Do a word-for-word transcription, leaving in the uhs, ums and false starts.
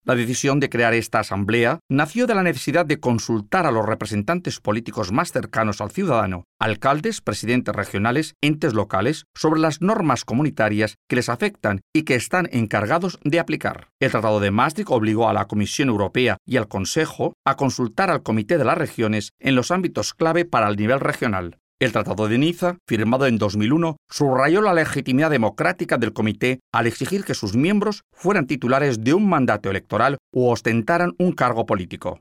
La decisión de crear esta asamblea nació de la necesidad de consultar a los representantes políticos más cercanos al ciudadano, alcaldes, presidentes regionales, entes locales, sobre las normas comunitarias que les afectan y que están encargados de aplicar. El Tratado de Maastricht obligó a la Comisión Europea y al Consejo a consultar al Comité de las Regiones en los ámbitos clave para el nivel regional. El Tratado de Niza, firmado en dos mil uno, subrayó la legitimidad democrática del Comité al exigir que sus miembros fueran titulares de un mandato electoral u ostentaran un cargo político.